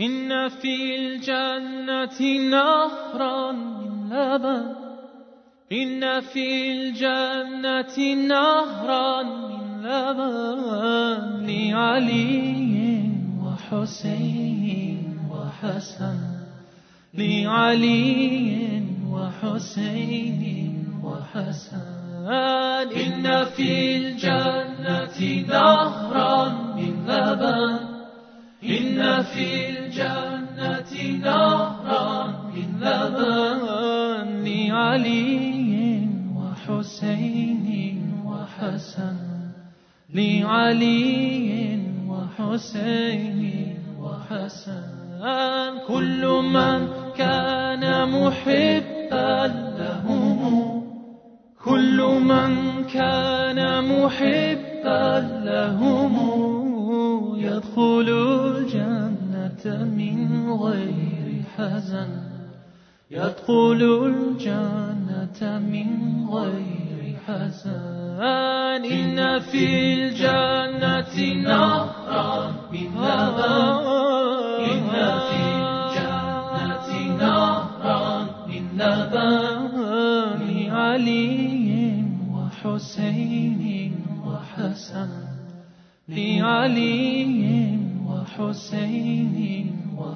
إن في الجنة نهرا من لبن، إن في الجنة نهرا من لبن، لعلي وحسين وحسن، لعلي وحسين وحسن. إن في الجنة نهرا من لبن، إن في الجنة نهرا من لبن، لعلي وحسين وحسن، لعلي وحسين وحسن. كل من كان محبا لهم، كل من كان محبا لهم، يدخل الجنة من غير حزن، يدخل الجنة من غير حزن. إن في الجنة نهرا من لبن، إن في الجنة نهرا من لبن، لعلي وحسين وحسن، لعلي وحسين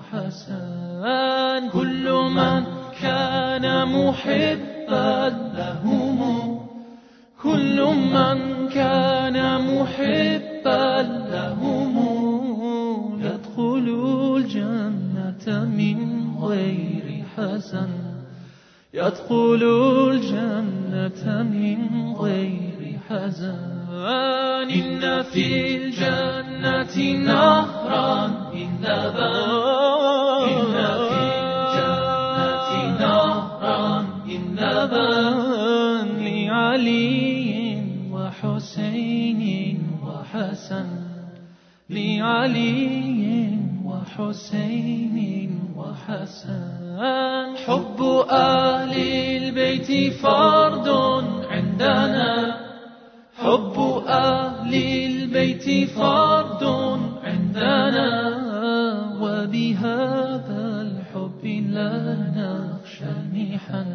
وحسن. كل من كان محبا لهم، كل من كان محبا لهم، يدخل الجنة من غير حزن، يدخل الجنة من غير حزن. إن في الجنة نهرا من لبن، إن في الجنة نهرا من لبن، لعلي وحسين وحسن، لعلي وحسين وحسن. حب أهل البيت فرض عندنا، حب أهل البيت فرض عندنا، وبهذا الحب لا نخشى المحن،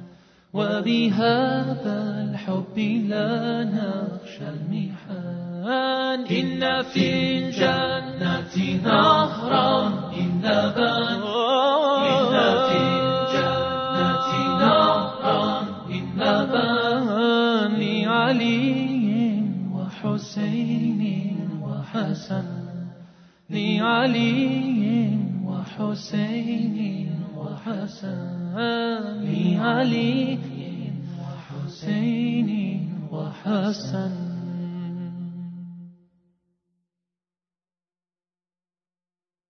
وبهذا الحب لا نخشى المحن. إن في الجنة نهرا من لبن، إن في الجنة نهرا من لبن، لعلي وحسين وحسن، لعلي وحسين وحسن، لعلي وحسين وحسن.